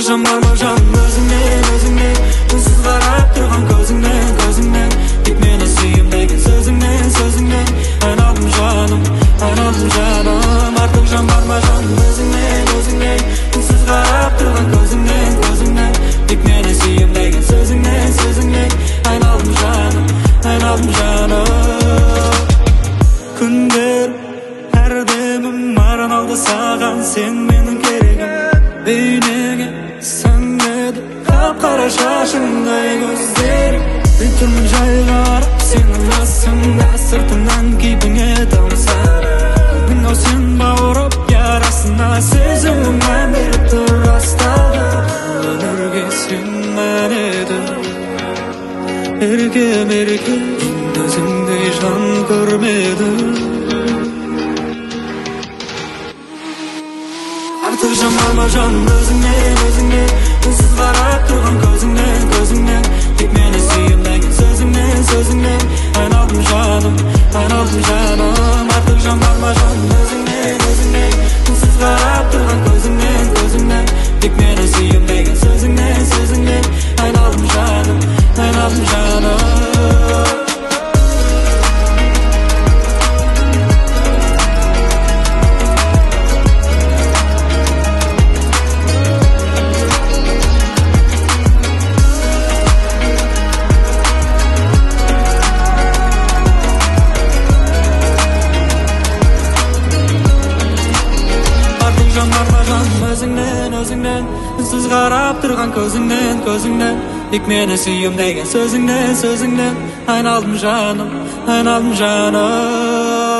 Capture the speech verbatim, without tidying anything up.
Артық бар ма жаным өзіңнен, өзіңнен үнсіз қарап тұрған көзіңнен, көзіңнен тек мені сүйем деген сөзіңнен, сөзіңнен айналдым жаным, айналдым жаным. Артық жан бар ма жаным өзіңнен, өзіңнен үнсіз қарап тұрған көзіңнен, көзіңнен тек мені сүйем деген сөзіңнен, сөзіңнен айналдым жаным, айналдым жаным. Күндер әр демім арналды саған, сен менің керегім. Бейнеге сіңеді қап-қара шашыңдай көздерім. Мен тұрмын жай қарап сенің жасыңда, сыртыңнан кейпіңе тамсап. Мен ау сен баурап ярасына, сезімім мән беріп тұр астағы. Өмірге сен мән едің, еркем еркем, өзіңдей жан көрмедім. Артық жан бар ма жаным өзіңнен, өзіңнен үнсіз қарап тұрған көзіңнен, көзіңнен тек мені сүйем деген сөзіңнен, сөзіңнен айналдым жаным, айналдым жаным. Артық жан бар ма жаным өзіңнен, өзіңнен үнсіз қарап тұрған көзіңнен, көзіңнен тек мені сүйем деген сөзіңнен, сөзіңнен айналдым жаным, айналдым жаным. Өзіңнен, өзіңнен үнсіз қарап тұрған көзіңнен, көзіңнен тек мені сүйем деген сөзіңнен, сөзіңнен айналдым жаным, айналдым жаным.